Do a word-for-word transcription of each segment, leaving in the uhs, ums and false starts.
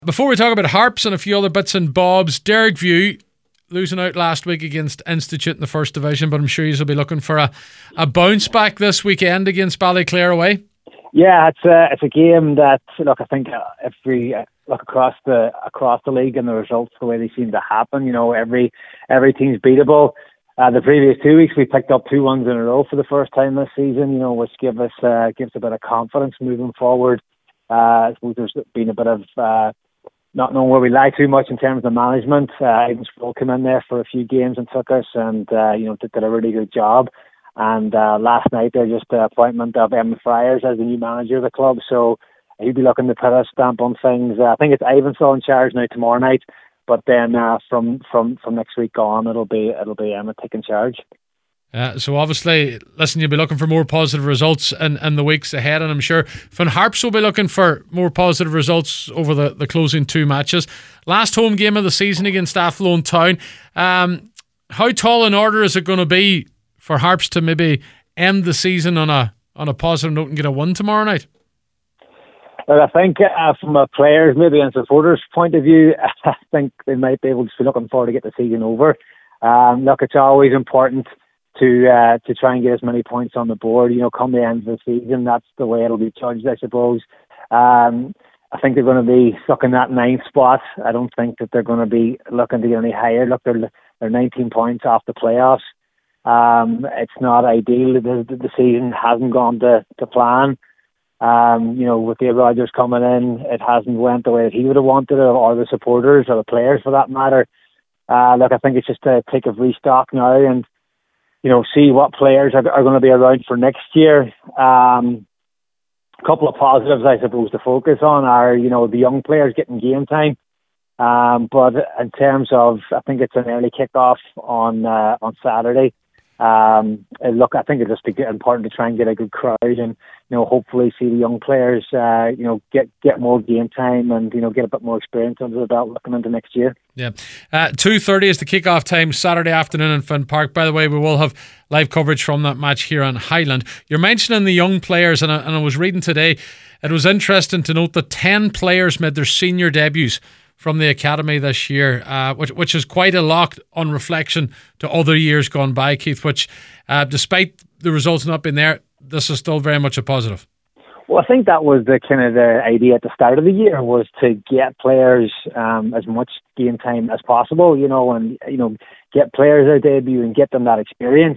Before we talk about Harps and a few other bits and bobs, Derek View losing out last week against Institute in the first division, but I'm sure you'll be looking for a, a bounce back this weekend against Ballyclare away. Yeah, it's a it's a game that, look, I think if we look across the across the league and the results the way they seem to happen, you know, every every team's beatable. Uh, the previous two weeks we picked up two ones in a row for the first time this season, you know, which give us uh, gives a bit of confidence moving forward. Uh, I suppose there's been a bit of uh, not knowing where we lie too much in terms of management. Uh, Ivan Sproul came in there for a few games and took us, and uh, you know did, did a really good job. And uh, last night they're just the appointment of Emma Friars as the new manager of the club, so he'll be looking to put a stamp on things. Uh, I think it's Ivan still in charge now tomorrow night, but then uh, from from from next week on it'll be it'll be Emma taking charge. Uh, so obviously, listen, you'll be looking for more positive results in, in the weeks ahead, and I'm sure Finn Harps will be looking for more positive results over the, the closing two matches. Last home game of the season against Athlone Town. Um, how tall in order is it going to be for Harps to maybe end the season on a on a positive note and get a win tomorrow night? Well, I think uh, from a players, maybe and supporters point of view, I think they might be able to be looking forward to get the season over. Um, look, it's always important to uh, to try and get as many points on the board. You know, come the end of the season, that's the way it'll be judged, I suppose. Um, I think they're going to be stuck in that ninth spot. I don't think that they're going to be looking to get any higher. Look, they're, they're nineteen points off the playoffs. Um, it's not ideal. The, the season hasn't gone to, to plan. Um, you know, with Dave Rogers coming in, it hasn't went the way that he would have wanted it, or the supporters, or the players for that matter. Uh, look, I think it's just a take of restock now, and you know, see what players are, are going to be around for next year. Um, a couple of positives, I suppose, to focus on are, you know, the young players getting game time. Um, but in terms of, I think it's an early kickoff on uh, on Saturday. Um, and look, I think it'll just be important to try and get a good crowd, and you know, hopefully see the young players, uh, you know, get get more game time and you know, get a bit more experience under the belt looking into next year. Yeah, uh, two thirty is the kickoff time Saturday afternoon in Finn Park. By the way, we will have live coverage from that match here on Highland. You're mentioning the young players, and I, and I was reading today. It was interesting to note that ten players made their senior debuts from the academy this year, uh, which which is quite a lot on reflection to other years gone by, Keith, which uh, despite the results not being there, this is still very much a positive. Well, I think that was the kind of the idea at the start of the year, was to get players um, as much game time as possible, you know, and, you know, get players their debut and get them that experience.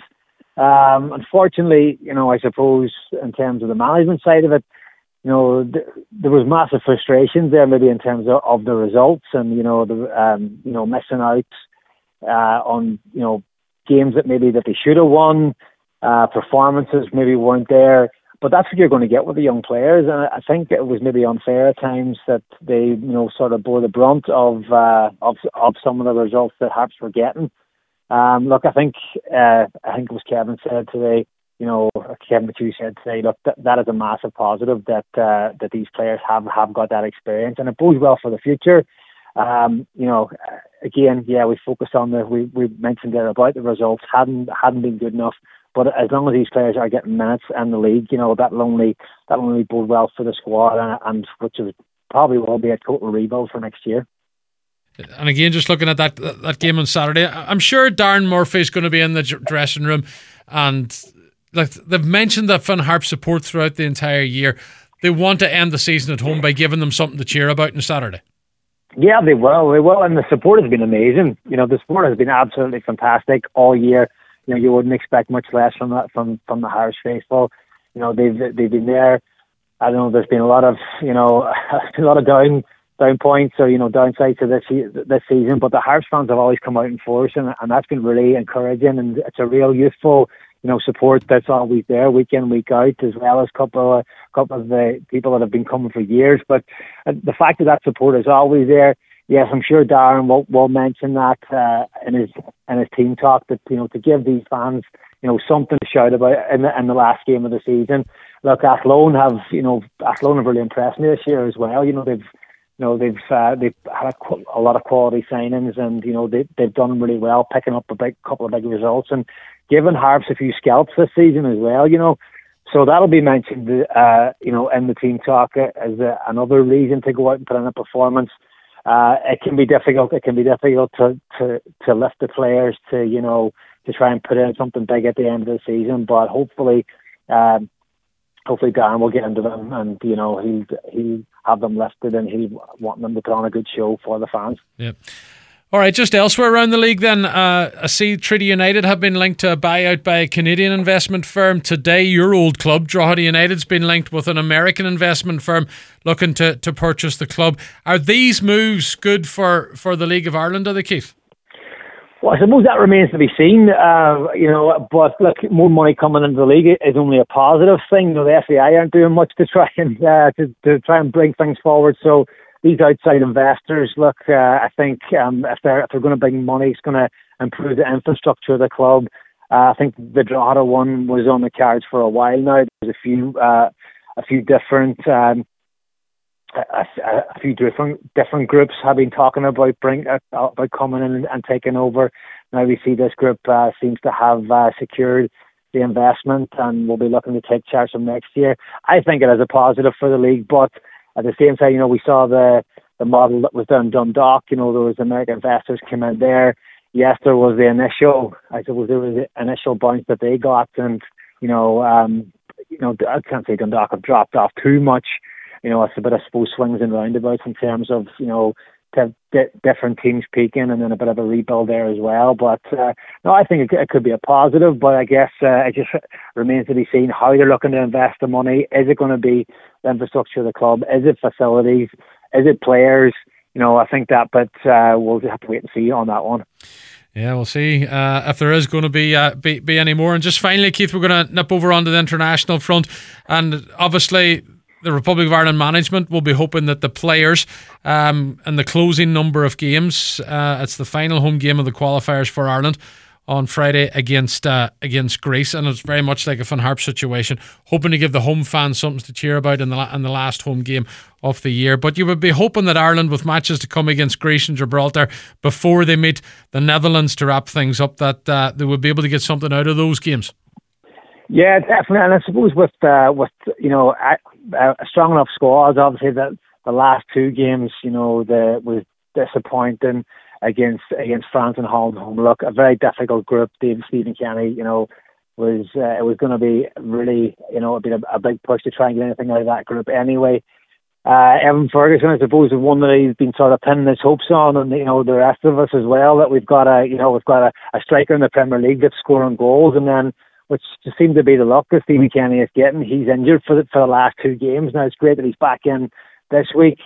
Um, unfortunately, you know, I suppose in terms of the management side of it, you know, th- there was massive frustrations there, maybe in terms of, of the results, and you know, the um, you know, missing out uh, on you know games that maybe that they should have won, uh, performances maybe weren't there. But that's what you're going to get with the young players, and I think it was maybe unfair at times that they you know sort of bore the brunt of uh, of of some of the results that Harps were getting. Um, look, I think uh, I think it was Kevin said today. You know, Kevin McHugh said today, look, that, that is a massive positive that uh, that these players have, have got that experience, and it bodes well for the future. Um, you know, again, yeah, we focused on the we, we mentioned there about the results hadn't hadn't been good enough, but as long as these players are getting minutes in the league, you know, that'll only that'll only bode well for the squad, and, and which is probably will be a total rebuild for next year. And again, just looking at that that game on Saturday, I'm sure Darren Murphy's going to be in the dressing room, and like they've mentioned that Finn Harps support throughout the entire year. They want to end the season at home by giving them something to cheer about on Saturday. Yeah, they will. They will, and the support has been amazing. You know, the support has been absolutely fantastic all year. You know, you wouldn't expect much less from that from from the Harps faithful. You know, they've they've been there. I don't know. There's been a lot of you know a lot of down down points or you know downsides to this this season, but the Harps fans have always come out in force, and and that's been really encouraging. And it's a real youthful, you know, support that's always there week in, week out, as well as a couple of, couple of the people that have been coming for years. But uh, the fact that that support is always there, yes, I'm sure Darren will, will mention that uh, in his in his team talk, that, you know, to give these fans, you know, something to shout about in the, in the last game of the season. Look, Athlone have, you know, Athlone have really impressed me this year as well. You know, they've You know, they've uh, they've had a, a lot of quality signings, and you know they they've done really well, picking up a big couple of big results, and giving Harps a few scalps this season as well. You know, so that'll be mentioned, uh, you know, in the team talk as uh, another reason to go out and put in a performance. uh, it can be difficult. It can be difficult to, to, to lift the players to, you know, to try and put in something big at the end of the season. But hopefully, um, hopefully Darren will get into them, and you know he'll he'll have them lifted, and he'll want them to put on a good show for the fans. Yeah. All right, just elsewhere around the league then, uh, I see Treaty United have been linked to a buyout by a Canadian investment firm. Today, your old club, Drogheda United's been linked with an American investment firm looking to, to purchase the club. Are these moves good for, for the League of Ireland, are they, Keith? Well, I suppose that remains to be seen, uh, you know, but look, more money coming into the league is only a positive thing. You know, the F A I aren't doing much to try and, uh, to, to try and bring things forward, so these outside investors, look, uh, I think um, if they're if they're going to bring money, it's going to improve the infrastructure of the club. Uh, I think the Drogheda one was on the cards for a while now. There's a few uh, a few different um, a, a few different different groups have been talking about bring uh, about coming in and, and taking over. Now we see this group uh, seems to have uh, secured the investment and will be looking to take charge from next year. I think it is a positive for the league, but at the same time, you know, we saw the, the model that was done in Dundalk. You know, there was American investors came in there. Yes, there was the initial, I suppose there was the initial bounce that they got, and you know, um, you know, I can't say Dundalk have dropped off too much. You know, it's a bit, I suppose, swings and roundabouts in terms of, you know, to di- different teams peaking and then a bit of a rebuild there as well. But uh, no, I think it, it could be a positive. But I guess uh, it just remains to be seen how they're looking to invest the money. Is it going to be the infrastructure of the club? Is it facilities? Is it players? You know, I think that, but uh, we'll have to wait and see on that one. Yeah, we'll see uh, if there is going to be, uh, be be any more. And just finally, Keith, we're going to nip over onto the international front, and obviously the Republic of Ireland management will be hoping that the players um, and the closing number of games, uh, it's the final home game of the qualifiers for Ireland on Friday against uh, against Greece, and it's very much like a Finn Harp situation, hoping to give the home fans something to cheer about in the la- in the last home game of the year. But you would be hoping that Ireland, with matches to come against Greece and Gibraltar before they meet the Netherlands to wrap things up, that uh, they would be able to get something out of those games. Yeah, definitely, and I suppose with uh, with you know a, a strong enough squad, obviously the the last two games, you know, the was disappointing against against France and Holland home. Look, a very difficult group. David Stephen Kenny, you know, was uh, it was going to be really, you know, it'd been a, a big push to try and get anything out of that group anyway. Uh, Evan Ferguson, I suppose, is one that he's been sort of pinning his hopes on, and you know the rest of us as well. That we've got a, you know, we've got a, a striker in the Premier League that's scoring goals, and then which just seemed to be the luck that Stephen Kenny is getting. He's injured for the for the last two games. Now it's great that he's back in this week.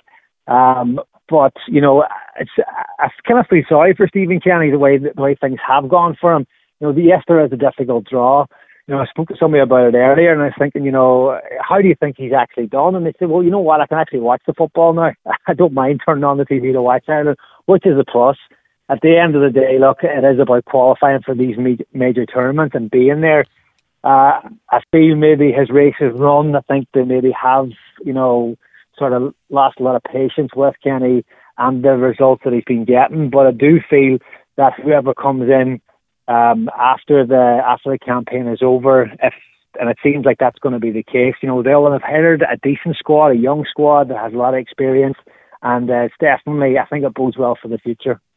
Um, But, you know, it's, I kind of feel sorry for Stephen Kenny, the way the way things have gone for him. You know, the yes, there is a difficult draw. You know, I spoke to somebody about it earlier, and I was thinking, you know, how do you think he's actually done? And they said, well, you know what, I can actually watch the football now. I don't mind turning on the T V to watch Ireland, which is a plus. At the end of the day, look, it is about qualifying for these major tournaments and being there. Uh, I feel maybe his race is run. I think they maybe have, you know, sort of lost a lot of patience with Kenny and the results that he's been getting. But I do feel that whoever comes in um, after the after the campaign is over, if and it seems like that's going to be the case, you know, they'll have hired a decent squad, a young squad that has a lot of experience, and uh, it's definitely, I think it bodes well for the future.